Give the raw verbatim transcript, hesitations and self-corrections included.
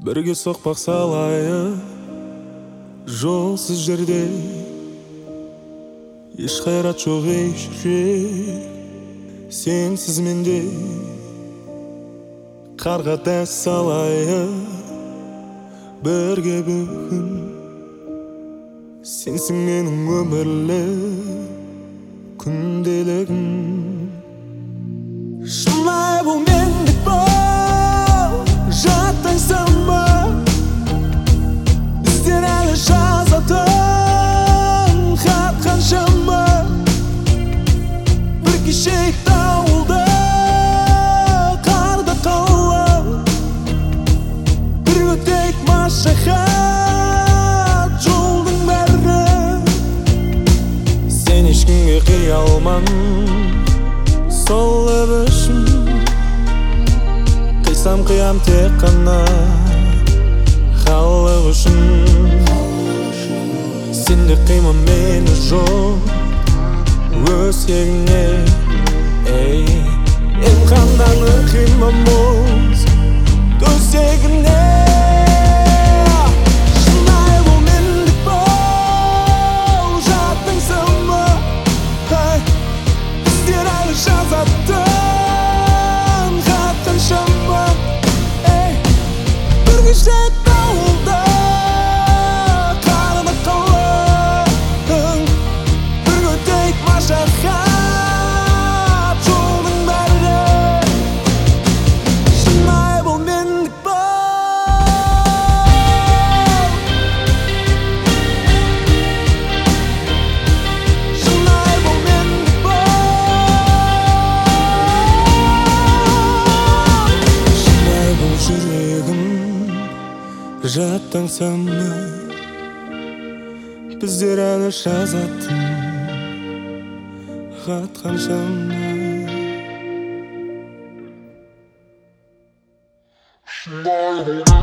Бірге соқпақ салайық жолсыз жерде, еш қайрат жоқ ей жүрек, сенсіз менде. Қарға дәс салайық бірге бүгін, сенсің менің өмірлік күнделігім. Шынай бұл мендік бол, жаттайсың ба? Біздер әлі жазатын хат қаншама, бір кешек дауылда қарда қалып, бір өтейік машақат жолдың бәрі. Сен ешкімге қия алман сол өбішім, қисам қиям тек қана халық үшін. Сенде қима мені жоқ өсегіне, емхананы қима мұз төсегіне. Шынай бұл мендік бол, жаттыңсың ба? Біздер әлі жазатын хат қаншама, бір кешек дауылда қарда қалып, бір өтейік машақат жолдың бәрі. Шынай бұл мендік бол, шынай бұл мендік бол, шынай бұл жүрегім жаттансам ба? Біздер әлі жазатын хат қаншама. Шынай бұл